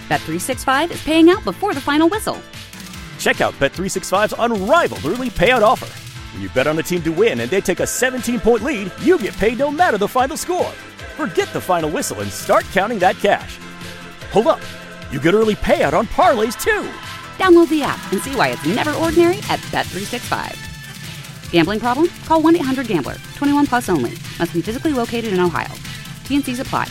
Bet365 is paying out before the final whistle. Check out Bet365's unrivaled early payout offer. When you bet on a team to win and they take a 17-point lead, you get paid no matter the final score. Forget the final whistle and start counting that cash. Hold up. You get early payout on parlays, too. Download the app and see why it's never ordinary at Bet365. Gambling problem? Call 1-800-GAMBLER. 21 plus only. Must be physically located in Ohio. T&Cs apply.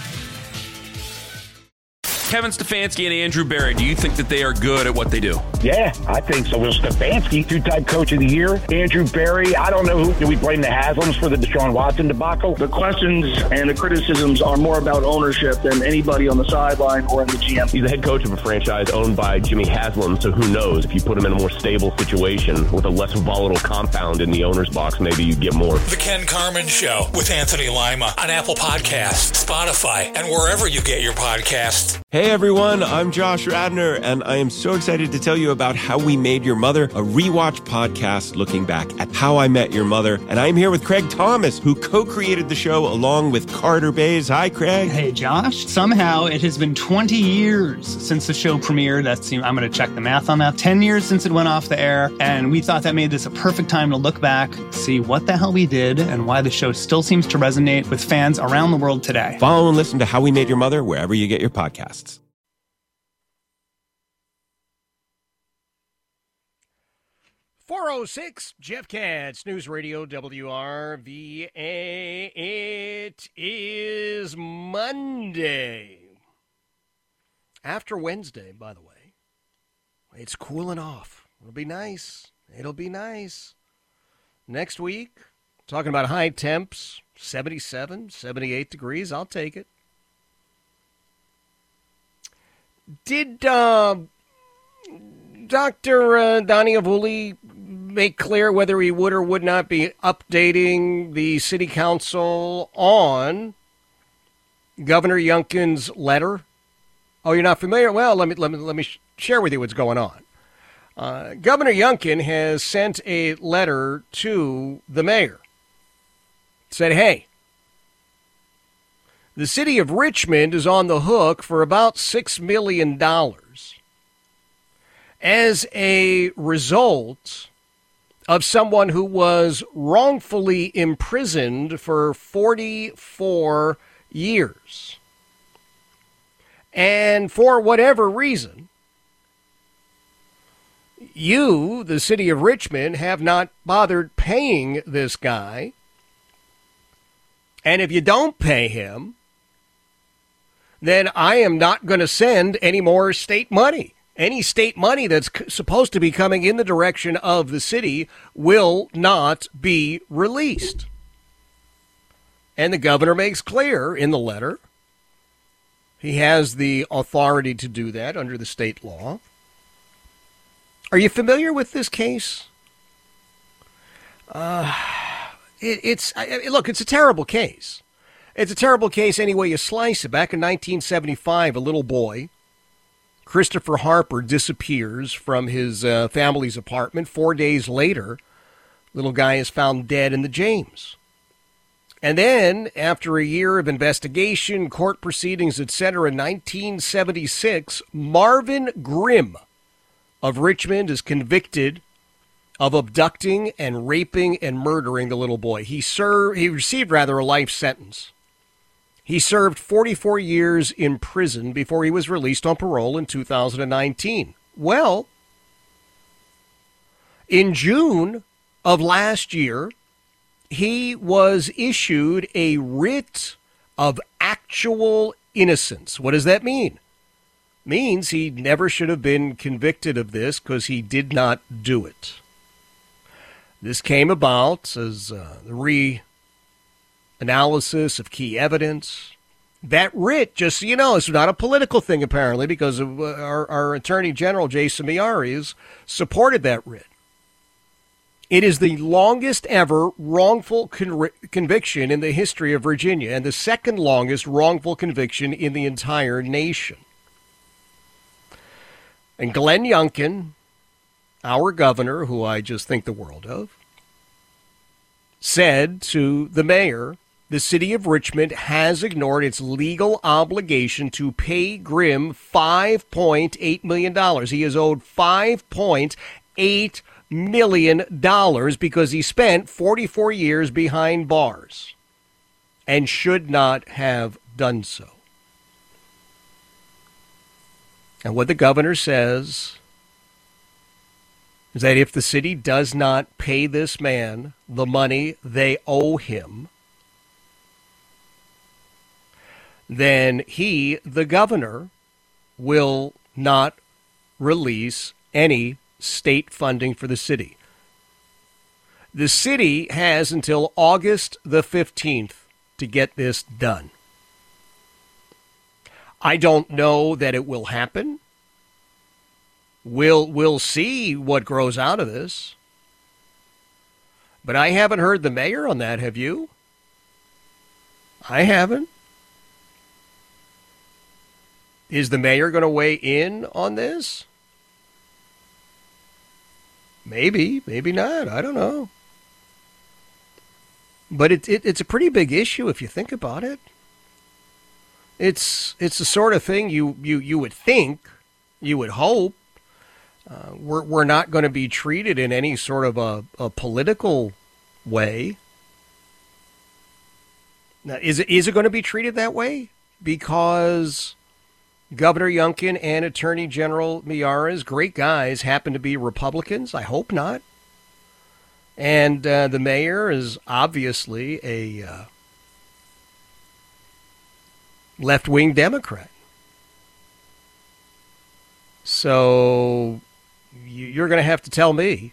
Kevin Stefanski and Andrew Berry, do you think that they are good at what they do? Yeah, I think so. Well, Stefanski, two-time coach of the year. Andrew Berry, I don't know who. Do we blame the Haslams for the Deshaun Watson debacle? The questions and the criticisms are more about ownership than anybody on the sideline or in the GM. He's the head coach of a franchise owned by Jimmy Haslam, so who knows? If you put him in a more stable situation with a less volatile compound in the owner's box, maybe you'd get more. The Ken Carman Show with Anthony Lima on Apple Podcasts, Spotify, and wherever you get your podcasts. Hey everyone, I'm Josh Radner, and I am so excited to tell you about How We Made Your Mother, a rewatch podcast looking back at How I Met Your Mother. And I'm here with Craig Thomas, who co-created the show along with Carter Bays. Hi, Craig. Hey, Josh. Somehow it has been 20 years since the show premiered. I'm going to check the math on that. 10 years since it went off the air, and we thought that made this a perfect time to look back, see what the hell we did, and why the show still seems to resonate with fans around the world today. Follow and listen to How We Made Your Mother wherever you get your podcasts. 406 Jeff Katz, News Radio WRVA. It is Monday. After Wednesday, by the way. It's cooling off. It'll be nice. It'll be nice. Next week, talking about high temps, 77, 78 degrees. I'll take it. Did Dr. Donnie Avuli make clear whether he would or would not be updating the city council on Governor Youngkin's letter? Oh, you're not familiar? Well, let me share with you what's going on. Governor Youngkin has sent a letter to the mayor. Said, hey, the city of Richmond is on the hook for about $6 million as a result of someone who was wrongfully imprisoned for 44 years. And for whatever reason, you, the city of Richmond, have not bothered paying this guy. And if you don't pay him, then I am not going to send any more state money. Any state money that's supposed to be coming in the direction of the city will not be released. And the governor makes clear in the letter he has the authority to do that under the state law. Are you familiar with this case? Look, it's a terrible case. It's a terrible case any way you slice it. Back in 1975, a little boy, Christopher Harper, disappears from his family's apartment. 4 days later, little guy is found dead in the James. And then, after a year of investigation, court proceedings, etc., in 1976, Marvin Grimm of Richmond is convicted of abducting and raping and murdering the little boy. He received a life sentence. He served 44 years in prison before he was released on parole in 2019. Well, in June of last year, he was issued a writ of actual innocence. What does that mean? Means he never should have been convicted of this because he did not do it. This came about as the reanalysis of key evidence. That writ, just so you know, is not a political thing apparently because of our Attorney General, Jason Miyares, supported that writ. It is the longest ever wrongful conviction in the history of Virginia and the second longest wrongful conviction in the entire nation. And Glenn Youngkin, our governor, who I just think the world of, said to the mayor the city of Richmond has ignored its legal obligation to pay Grimm $5.8 million. He is owed $5.8 million because he spent 44 years behind bars and should not have done so. And what the governor says is that if the city does not pay this man the money they owe him, then he, the governor, will not release any state funding for the city. The city has until August the 15th to get this done. I don't know that it will happen. We'll see what grows out of this. But I haven't heard the mayor on that, have you? I haven't. Is the mayor going to weigh in on this? Maybe, maybe not. I don't know. But it's a pretty big issue if you think about it. It's the sort of thing you would think, you would hope, we're not going to be treated in any sort of a political way. Now, is it going to be treated that way? Because Governor Youngkin and Attorney General Miyares, great guys, happen to be Republicans? I hope not. And the mayor is obviously a left-wing Democrat. So you're going to have to tell me.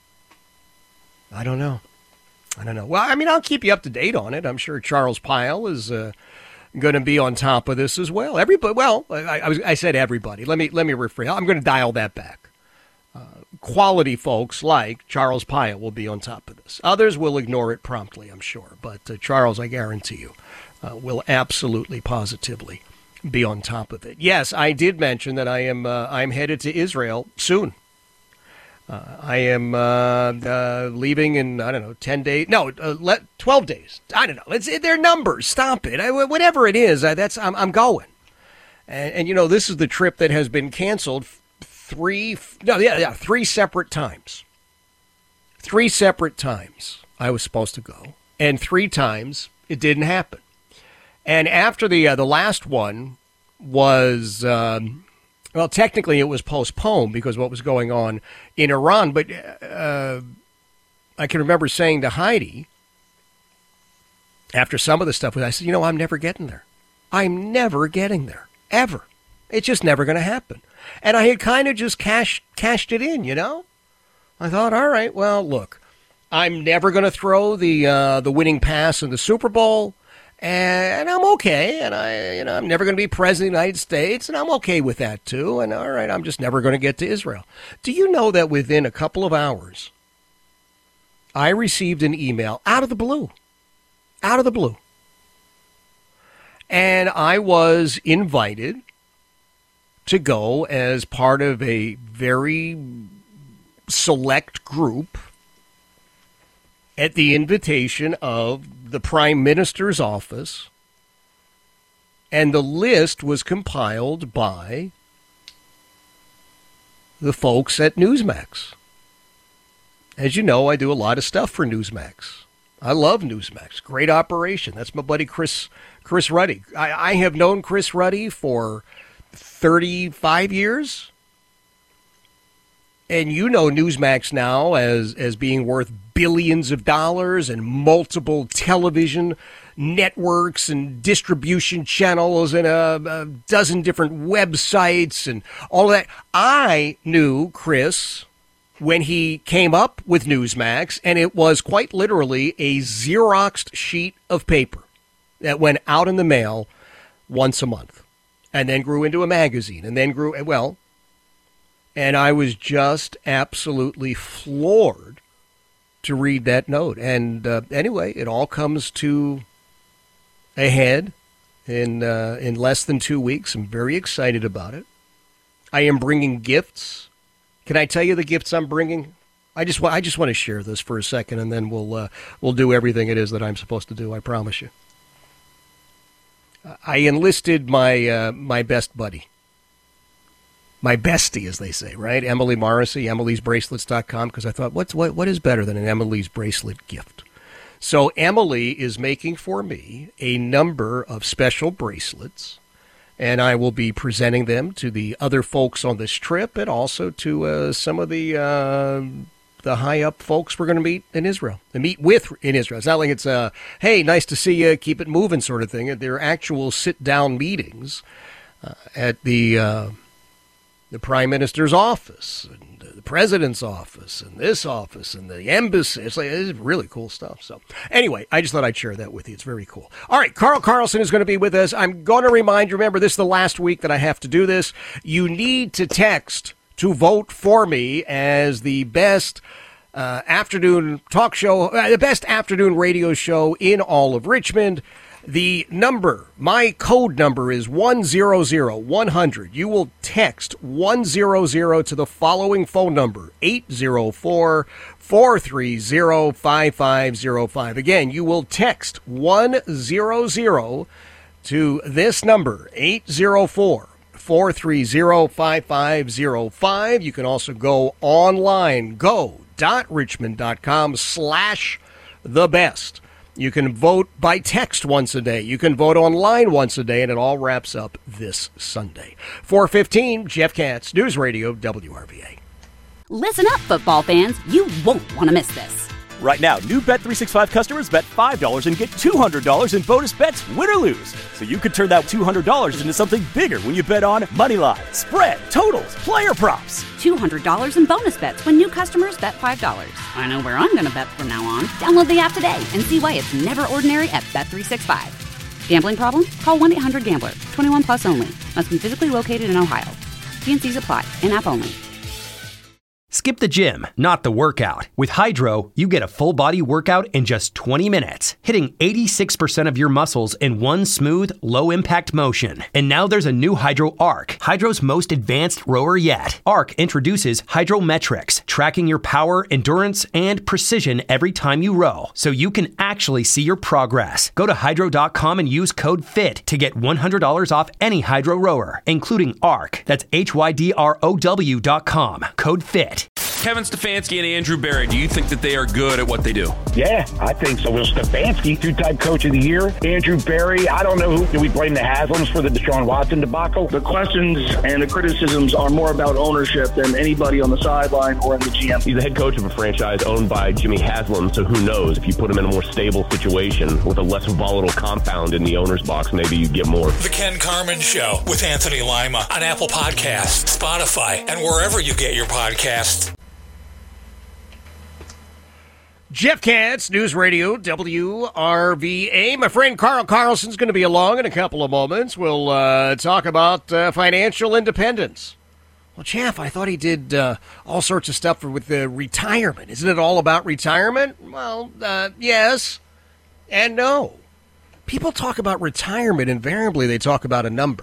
I don't know. Well, I mean, I'll keep you up to date on it. I'm sure Charles Pyle is going to be on top of this as well. Everybody. Well, I said everybody. Let me rephrase. I'm going to dial that back. Quality folks like Charles Pyle will be on top of this. Others will ignore it promptly, I'm sure. But Charles, I guarantee you, will absolutely, positively be on top of it. Yes, I did mention that I'm headed to Israel soon. I am leaving in, 10 days. No, 12 days. I don't know. They're numbers. Stop it. Whatever it is, I'm going. And this is the trip that has been canceled three separate times. 3 separate times I was supposed to go, and 3 times it didn't happen. And after the last one was, technically it was postponed because of what was going on in Iran. But I can remember saying to Heidi, after some of the stuff, I said, I'm never getting there. I'm never getting there, ever. It's just never going to happen. And I had kind of just cashed it in, I thought, all right, well, look, I'm never going to throw the winning pass in the Super Bowl. And I'm okay, and I'm never going to be president of the United States, and I'm okay with that too. And all right, I'm just never going to get to Israel. Do you know that within a couple of hours, I received an email out of the blue, and I was invited to go as part of a very select group at the invitation of the Prime Minister's office, and the list was compiled by the folks at Newsmax. As you know, I do a lot of stuff for Newsmax. I love Newsmax. Great operation. That's my buddy Chris Ruddy. I have known Chris Ruddy for 35 years. And Newsmax now as being worth billions of dollars and multiple television networks and distribution channels and a dozen different websites and all of that. I knew Chris when he came up with Newsmax, and it was quite literally a Xeroxed sheet of paper that went out in the mail once a month and then grew into a magazine and then grew, and I was just absolutely floored to read that note. And anyway, it all comes to a head in less than 2 weeks. I'm very excited about it. I am bringing gifts. Can I tell you the gifts I'm bringing? I just want to share this for a second, and then we'll do everything it is that I'm supposed to do. I promise you. I enlisted my best buddy. My bestie, as they say, right? Emily Morrissey, Emily'sBracelets.com, because I thought, what is better than an Emily's Bracelet gift? So Emily is making for me a number of special bracelets, and I will be presenting them to the other folks on this trip and also to some of the high-up folks we're going to meet in Israel, and meet with in Israel. It's not like it's hey, nice to see you, keep it moving sort of thing. They're actual sit-down meetings at the Prime Minister's office, and the President's office, and this office, and the embassy. It's really cool stuff. So anyway, I just thought I'd share that with you. It's very cool. All right, Carl Carlson is going to be with us. I'm going to remind you, remember, this is the last week that I have to do this. You need to text to vote for me as the best afternoon talk show, the best afternoon radio show in all of Richmond. The number, my code number is 100. You will text 100 to the following phone number, 804-430-5505. Again, you will text 100 to this number, 804-430-5505. You can also go online, go.richmond.com/thebest. You can vote by text once a day. You can vote online once a day, and it all wraps up this Sunday. 4:15, Jeff Katz, News Radio, WRVA. Listen up, football fans. You won't want to miss this. Right now, new Bet365 customers bet $5 and get $200 in bonus bets, win or lose. So you could turn that $200 into something bigger when you bet on moneyline, spread, totals, player props. $200 in bonus bets when new customers bet $5. I know where I'm going to bet from now on. Download the app today and see why it's never ordinary at Bet365. Gambling problem? Call 1-800-GAMBLER. 21 plus only. Must be physically located in Ohio. T&Cs apply. In-app only. Skip the gym, not the workout. With Hydro, you get a full-body workout in just 20 minutes, hitting 86% of your muscles in one smooth, low-impact motion. And now there's a new Hydro Arc, Hydro's most advanced rower yet. Arc introduces Hydrometrics, tracking your power, endurance, and precision every time you row, so you can actually see your progress. Go to Hydro.com and use code FIT to get $100 off any Hydro rower, including Arc. That's HYDROW.com, code FIT. Kevin Stefanski and Andrew Berry, do you think that they are good at what they do? Yeah, I think so. Will Stefanski, two-time coach of the year. Andrew Berry, I don't know who. Do we blame the Haslams for the Deshaun Watson debacle? The questions and the criticisms are more about ownership than anybody on the sideline or in the GM. He's the head coach of a franchise owned by Jimmy Haslam, so who knows? If you put him in a more stable situation with a less volatile compound in the owner's box, maybe you get more. The Ken Carman Show with Anthony Lima on Apple Podcasts, Spotify, and wherever you get your podcasts. Jeff Katz, News Radio, WRVA. My friend Carl Carlson's going to be along in a couple of moments. We'll talk about financial independence. Well, Jeff, I thought he did all sorts of stuff with retirement. Isn't it all about retirement? Well, yes and no. People talk about retirement. Invariably, they talk about a number,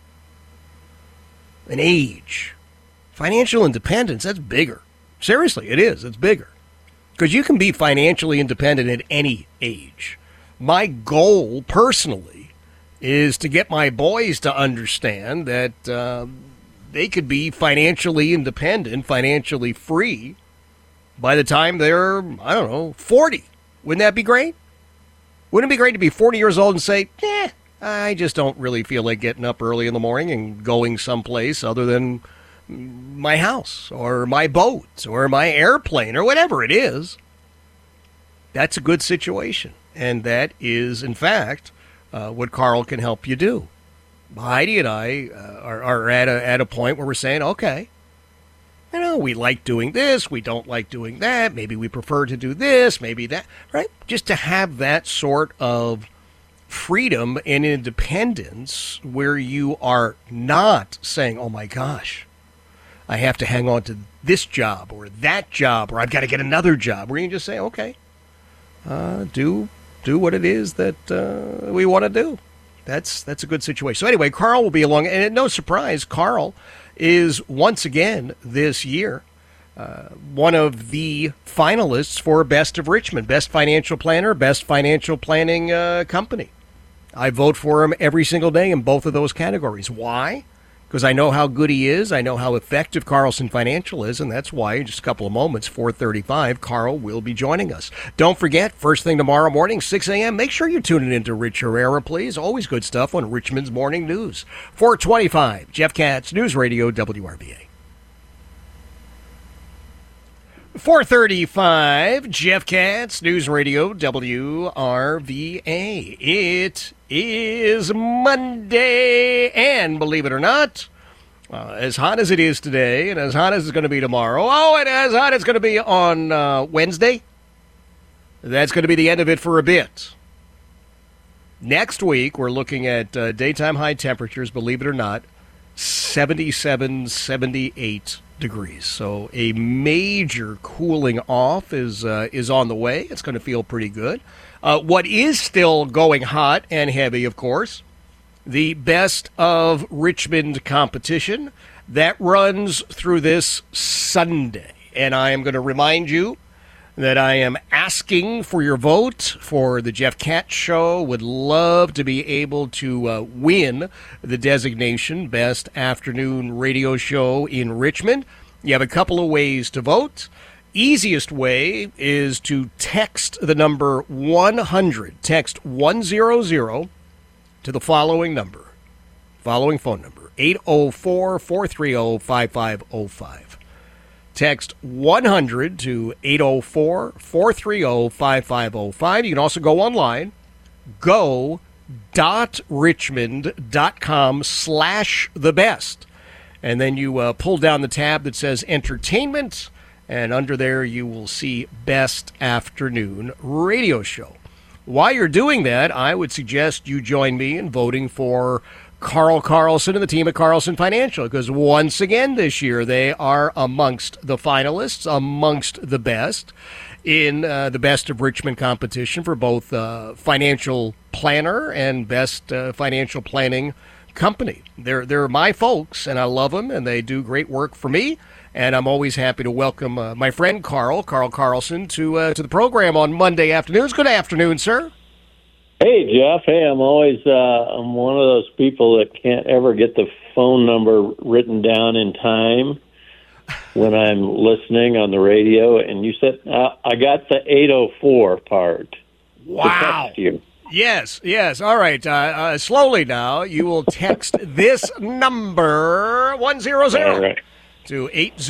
an age. Financial independence, that's bigger. Seriously, it is. It's bigger. Because you can be financially independent at any age. My goal, personally, is to get my boys to understand that they could be financially independent, financially free, by the time they're, 40. Wouldn't that be great? Wouldn't it be great to be 40 years old and say, I just don't really feel like getting up early in the morning and going someplace other than my house or my boat or my airplane or whatever it is. That's a good situation. And that is, in fact, what Carl can help you do. Heidi and I are at a point where we're saying, okay, we like doing this, we don't like doing that, maybe we prefer to do this, maybe that, right? Just to have that sort of freedom and independence where you are not saying, oh my gosh, I have to hang on to this job or that job, or I've got to get another job. Where you can just say, okay, do what it is that we want to do. That's a good situation. So anyway, Carl will be along, and no surprise, Carl is once again this year one of the finalists for Best of Richmond, Best Financial Planner, Best Financial Planning Company. I vote for him every single day in both of those categories. Why? Because I know how good he is. I know how effective Carlson Financial is, and that's why in just a couple of moments, 4:35, Carl will be joining us. Don't forget, first thing tomorrow morning, 6 a.m., make sure you're tuning into Rich Herrera, please. Always good stuff on Richmond's Morning News. 4:25, Jeff Katz, News Radio, WRVA. 4:35, Jeff Katz, News Radio, WRVA. It is Monday, and believe it or not, as hot as it is today, and as hot as it's going to be tomorrow, and as hot as it's going to be on Wednesday, that's going to be the end of it for a bit. Next week, we're looking at daytime high temperatures, believe it or not, 77, 78 degrees. So a major cooling off is on the way. It's going to feel pretty good. What is still going hot and heavy, of course, the Best of Richmond competition that runs through this Sunday. And I am going to remind you that I am asking for your vote for the Jeff Katz Show. Would love to be able to win the designation Best Afternoon Radio Show in Richmond. You have a couple of ways to vote. Easiest way is to text the number 100. Text 100 to the following phone number, 804-430-5505. Text 100 to 804-430-5505. You can also go online, go.richmond.com/thebest. And then you pull down the tab that says Entertainment, and under there you will see Best Afternoon Radio Show. While you're doing that, I would suggest you join me in voting for Carl Carlson and the team at Carlson Financial, because once again this year they are amongst the finalists, amongst the best in the Best of Richmond competition for both financial planner and best financial planning company. They're my folks, and I love them, and they do great work for me. And I'm always happy to welcome my friend Carl Carlson to the program on Monday afternoons. Good afternoon, sir. Hey, Jeff. Hey, I'm always I'm one of those people that can't ever get the phone number written down in time when I'm listening on the radio. And you said I got the 804 part. Wow. To text you. Yes. All right. Slowly now. You will text this number 100 to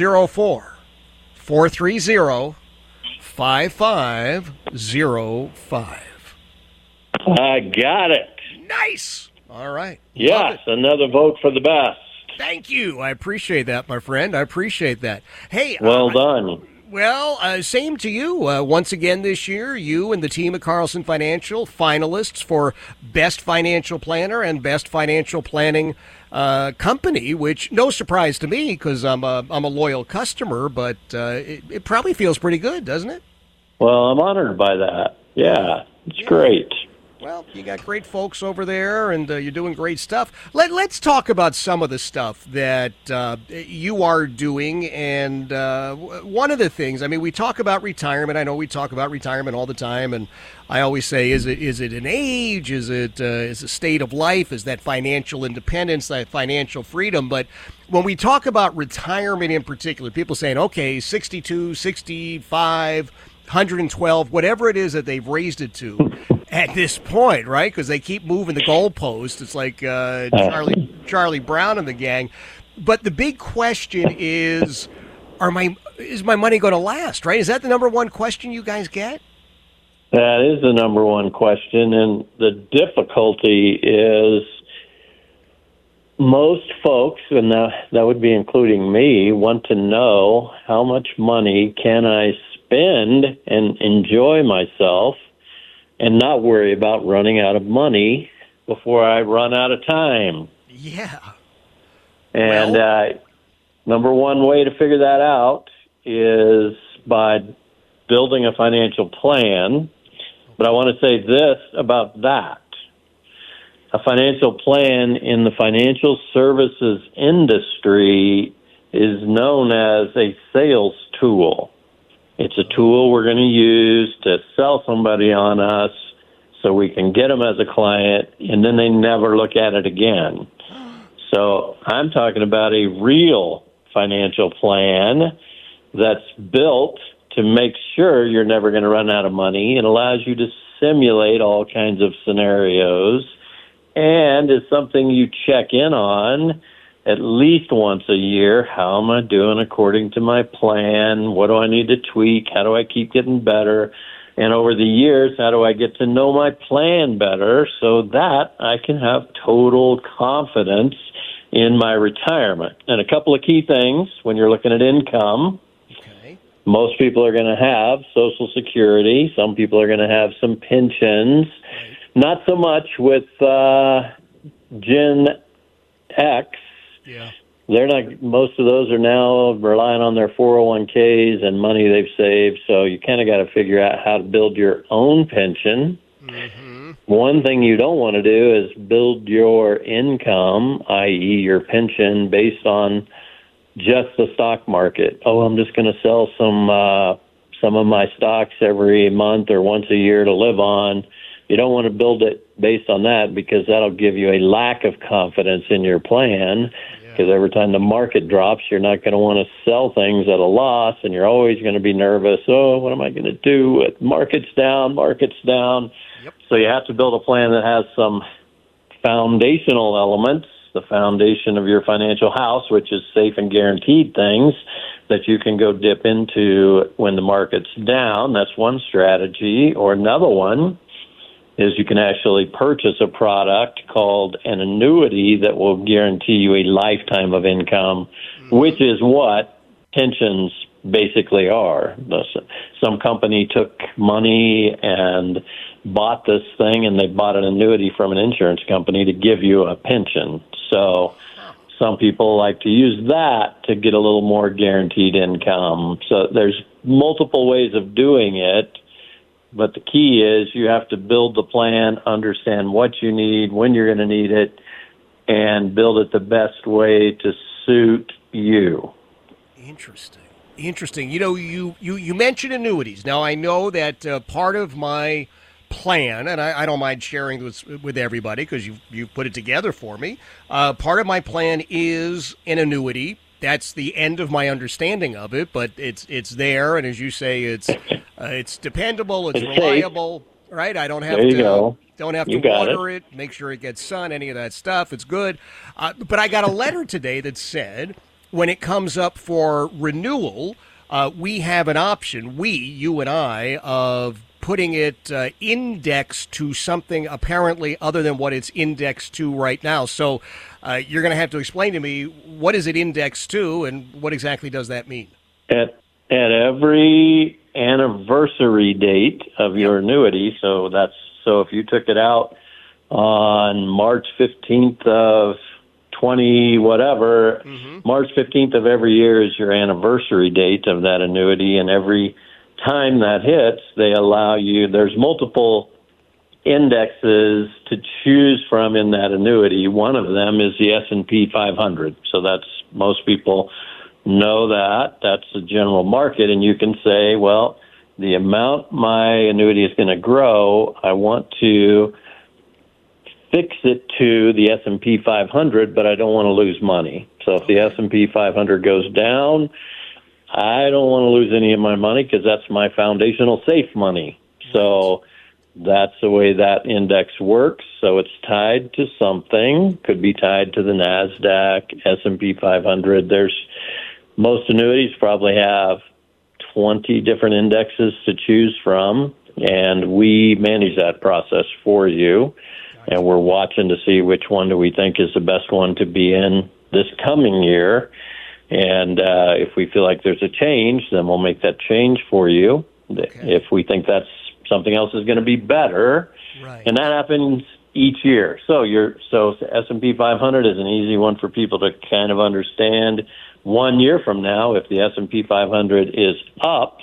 804-430-5505. I got it. Nice. All right. Yes, another vote for the best. Thank you. I appreciate that, my friend. I appreciate that. Hey. Well done. Well, same to you. Once again this year, you and the team at Carlson Financial, finalists for Best Financial Planner and Best Financial Planning Company, which no surprise to me because I'm a loyal customer, but it probably feels pretty good, doesn't it? Well, I'm honored by that. Yeah, it's great. Well, you got great folks over there, and you're doing great stuff. Let's talk about some of the stuff that you are doing. And one of the things, I mean, we talk about retirement. I know we talk about retirement all the time, and I always say, is it an age? Is it a state of life? Is that financial independence, that financial freedom? But when we talk about retirement in particular, people saying, okay, 62, 65, 112, whatever it is that they've raised it to at this point, right? Because they keep moving the goalpost. It's like Charlie Brown and the gang. But the big question is my money going to last, right? Is that the number one question you guys get? That is the number one question, and the difficulty is most folks, and that would be including me, want to know how much money can I spend and enjoy myself and not worry about running out of money before I run out of time. Yeah. And number one way to figure that out is by building a financial plan. But I want to say this about that. A financial plan in the financial services industry is known as a sales tool. It's a tool we're going to use to sell somebody on us so we can get them as a client, and then they never look at it again. So I'm talking about a real financial plan that's built to make sure you're never going to run out of money and allows you to simulate all kinds of scenarios, and is something you check in on at least once a year. How am I doing according to my plan? What do I need to tweak? How do I keep getting better? And over the years, how do I get to know my plan better so that I can have total confidence in my retirement? And a couple of key things when you're looking at income. Okay. Most people are going to have Social Security. Some people are going to have some pensions. Not so much with Gen X. Yeah. They're not. Most of those are now relying on their 401ks and money they've saved. So you kind of got to figure out how to build your own pension. Mm-hmm. One thing you don't want to do is build your income, i.e., your pension, based on just the stock market. Oh, I'm just going to sell some of my stocks every month or once a year to live on. You don't want to build it based on that, because that'll give you a lack of confidence in your plan. Because every time the market drops, you're not going to want to sell things at a loss, and you're always going to be nervous. Oh, what am I going to do? Market's down. Yep. So you have to build a plan that has some foundational elements, the foundation of your financial house, which is safe and guaranteed things that you can go dip into when the market's down. That's one strategy. Or another one is you can actually purchase a product called an annuity that will guarantee you a lifetime of income, which is what pensions basically are. Some company took money and bought this thing, and they bought an annuity from an insurance company to give you a pension. So some people like to use that to get a little more guaranteed income. So there's multiple ways of doing it. But the key is you have to build the plan, understand what you need, when you're going to need it, and build it the best way to suit you. Interesting. You know, you mentioned annuities. Now, I know that part of my plan, and I don't mind sharing this with everybody because you've put it together for me, part of my plan is an annuity. That's the end of my understanding of it, but it's there, and as you say, it's dependable, it's reliable, right? I don't have to water it, make sure it gets sun, any of that stuff. It's good, but I got a letter today that said when it comes up for renewal, we have an option, you and I, of putting it indexed to something apparently other than what it's indexed to right now. So you're going to have to explain to me, what is it indexed to, and what exactly does that mean? At every anniversary date of your annuity, so if you took it out on March 15th of 20 whatever, March 15th of every year is your anniversary date of that annuity, and every time that hits, they allow you, there's multiple indexes to choose from in that annuity. One of them is the S&P 500. So most people know that's the general market, and you can say, well, the amount my annuity is going to grow, I want to fix it to the S&P 500, but I don't want to lose money. So if the S&P 500 goes down, I don't want to lose any of my money because that's my foundational safe money. So that's the way that index works. So it's tied to something. Could be tied to the NASDAQ, S&P 500. Most annuities probably have 20 different indexes to choose from, and we manage that process for you. And we're watching to see which one do we think is the best one to be in this coming year. And if we feel like there's a change, then we'll make that change for you. Okay. If we think that's something else is going to be better, right. And that happens each year. So S&P 500 is an easy one for people to kind of understand. 1 year from now, if the S&P 500 is up,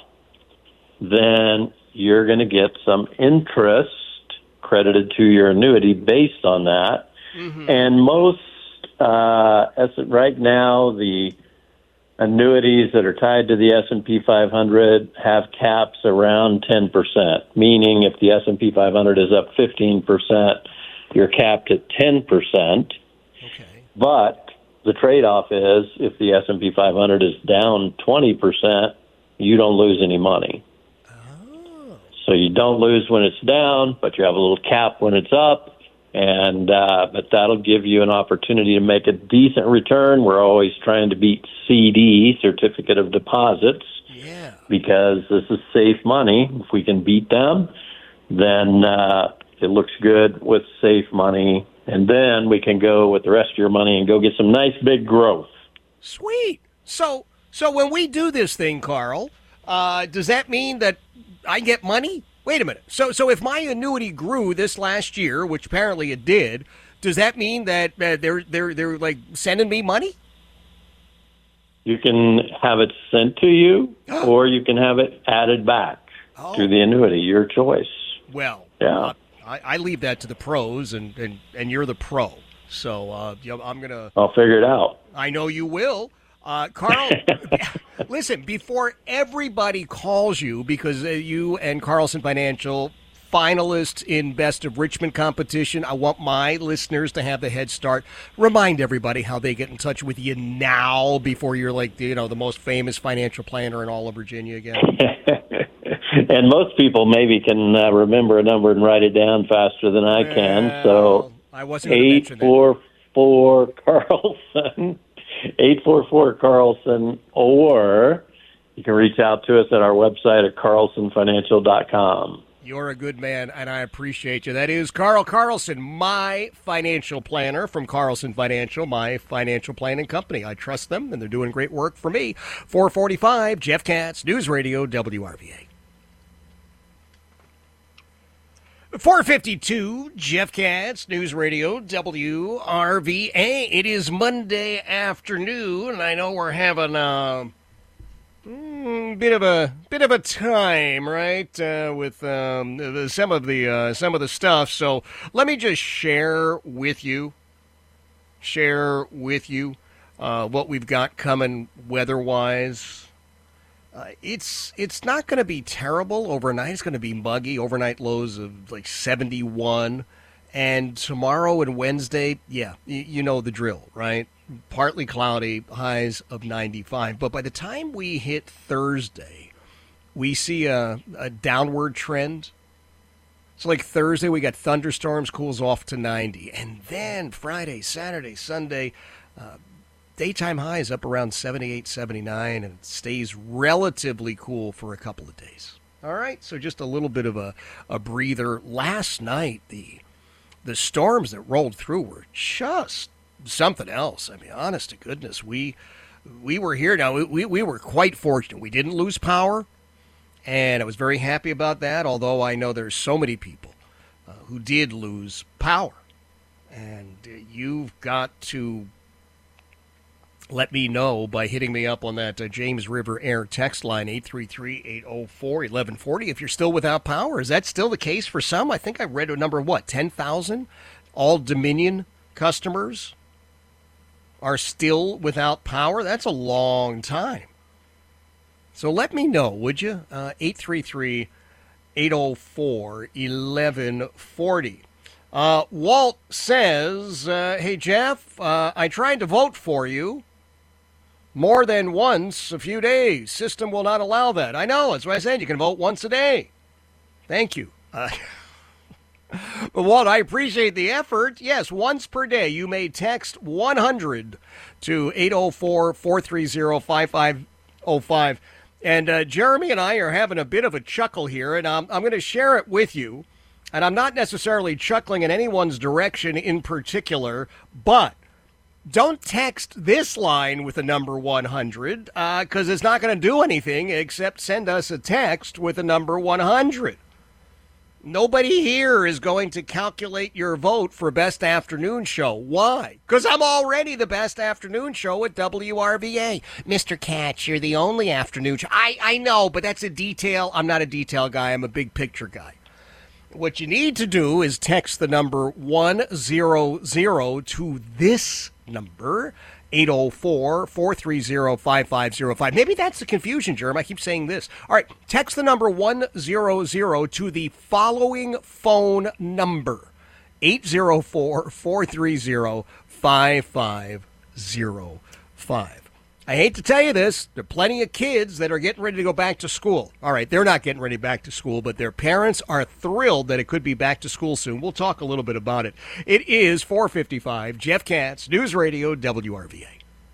then you're going to get some interest credited to your annuity based on that. Mm-hmm. And most right now, the annuities that are tied to the S&P 500 have caps around 10%, meaning if the S&P 500 is up 15%, you're capped at 10%. Okay. But the trade-off is if the S&P 500 is down 20%, you don't lose any money. Oh. So you don't lose when it's down, but you have a little cap when it's up. And but that'll give you an opportunity to make a decent return. We're always trying to beat CD, certificate of deposits, because this is safe money. If we can beat them, then it looks good with safe money. And then we can go with the rest of your money and go get some nice big growth. Sweet. So when we do this thing, Carl, does that mean that I get money? Wait a minute. So if my annuity grew this last year, which apparently it did, does that mean that they're like sending me money? You can have it sent to you, or you can have it added back to the annuity. Your choice. Well, yeah. I leave that to the pros, and you're the pro. So I'm gonna. I'll figure it out. I know you will. Carl, listen, before everybody calls you, because you and Carlson Financial, finalists in Best of Richmond competition, I want my listeners to have the head start. Remind everybody how they get in touch with you now before you're like, the most famous financial planner in all of Virginia again. And most people maybe can remember a number and write it down faster than I can. So I wasn't going to mention that. 844 Carlson. 844 Carlson, or you can reach out to us at our website at carlsonfinancial.com. You're a good man, and I appreciate you. That is Carl Carlson, my financial planner from Carlson Financial, my financial planning company. I trust them, and they're doing great work for me. 445, Jeff Katz, News Radio, WRVA. 452, Jeff Katz, News Radio, WRVA. It is Monday afternoon, and I know we're having a bit of a time, right, with some of the stuff. So let me just share with you what we've got coming weather-wise. It's not going to be terrible overnight. It's going to be muggy. Overnight lows of like 71. And tomorrow and Wednesday, you know the drill, right? Partly cloudy, highs of 95. But by the time we hit Thursday, we see a downward trend. So like Thursday, we got thunderstorms, cools off to 90. And then Friday, Saturday, Sunday, daytime highs up around 78, 79, and it stays relatively cool for a couple of days. All right, so just a little bit of a breather. Last night, the storms that rolled through were just something else. I mean, honest to goodness, we were here. Now, we were quite fortunate. We didn't lose power, and I was very happy about that, although I know there's so many people who did lose power. And you've got to let me know by hitting me up on that James River Air text line, 833-804-1140. If you're still without power, is that still the case for some? I think I read a number of, 10,000? All Dominion customers are still without power? That's a long time. So let me know, would you? 833-804-1140. Walt says, hey, Jeff, I tried to vote for you more than once a few days. System will not allow that. I know. That's what I said. You can vote once a day. Thank you. But Walt, I appreciate the effort. Yes, once per day. You may text 100 to 804-430-5505. And Jeremy and I are having a bit of a chuckle here, and I'm going to share it with you. And I'm not necessarily chuckling in anyone's direction in particular, but don't text this line with the number 100 because it's not going to do anything except send us a text with the number 100. Nobody here is going to calculate your vote for Best Afternoon Show. Why? Because I'm already the Best Afternoon Show at WRVA. Mr. Katz, you're the only afternoon show. I know, but that's a detail. I'm not a detail guy. I'm a big picture guy. What you need to do is text the number 100 to this number, 804-430-5505. Maybe that's the confusion, Jerm. I keep saying this. All right, text the number 100 to the following phone number, 804-430-5505. I hate to tell you this, there are plenty of kids that are getting ready to go back to school. All right, they're not getting ready back to school, but their parents are thrilled that it could be back to school soon. We'll talk a little bit about it. It is 4:55. Jeff Katz, News Radio, WRVA.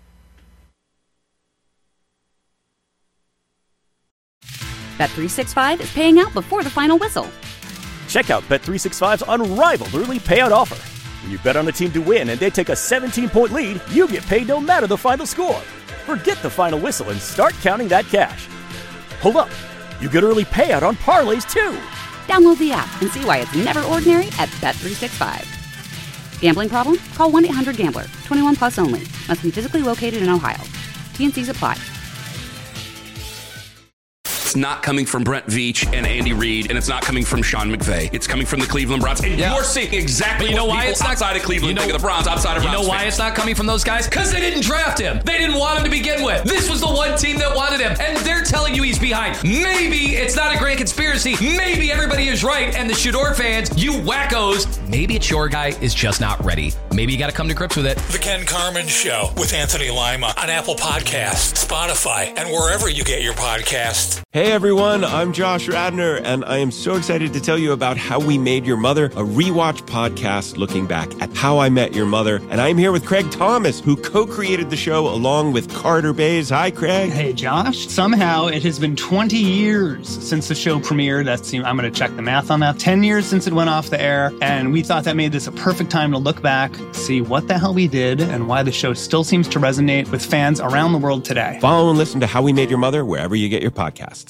Bet365 is paying out before the final whistle. Check out Bet365's unrivaled early payout offer. When you bet on a team to win and they take a 17-point lead, you get paid no matter the final score. Forget the final whistle and start counting that cash. Hold up. You get early payout on parlays, too. Download the app and see why it's never ordinary at Bet365. Gambling problem? Call 1-800-GAMBLER. 21 plus only. Must be physically located in Ohio. T&Cs apply. It's not coming from Brent Veach and Andy Reid, and it's not coming from Sean McVay. It's coming from the Cleveland Browns. And you're seeing exactly what people outside of Cleveland think of the Browns, outside of Browns. You know why it's not coming from those guys? Because they didn't draft him. They didn't want him to begin with. This was the one team that wanted him, and they're telling you he's behind. Maybe it's not a grand conspiracy. Maybe everybody is right, and the Shador fans, you wackos, maybe it's your guy is just not ready. Maybe you got to come to grips with it. The Ken Carman Show with Anthony Lima on Apple Podcasts, Spotify, and wherever you get your podcasts. Hey everyone, I'm Josh Radnor, and I am so excited to tell you about How We Made Your Mother, a rewatch podcast looking back at How I Met Your Mother. And I'm here with Craig Thomas, who co-created the show along with Carter Bays. Hi, Craig. Hey, Josh. Somehow it has been 20 years since the show premiered. I'm going to check the math on that. 10 years since it went off the air, and we thought that made this a perfect time to look back, see what the hell we did, and why the show still seems to resonate with fans around the world today. Follow and listen to How We Made Your Mother wherever you get your podcasts.